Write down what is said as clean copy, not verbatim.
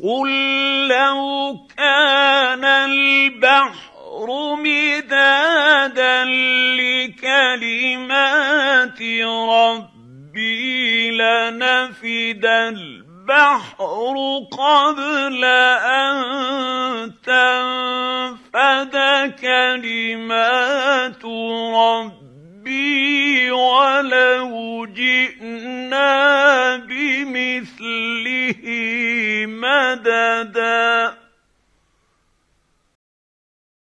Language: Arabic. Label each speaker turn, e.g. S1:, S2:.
S1: قُل لَّوْ كَانَ الْبَحْرُ مِدَادًا لِّكَلِمَاتِ رَبِّي لَنَفِدَ الْبَحْرُ قَبْلَ أَن تَنفَدَ كَلِمَاتُ رَبِّي وَلَوْ جِئْنَا بِمِثْلِهِ مَدَدًا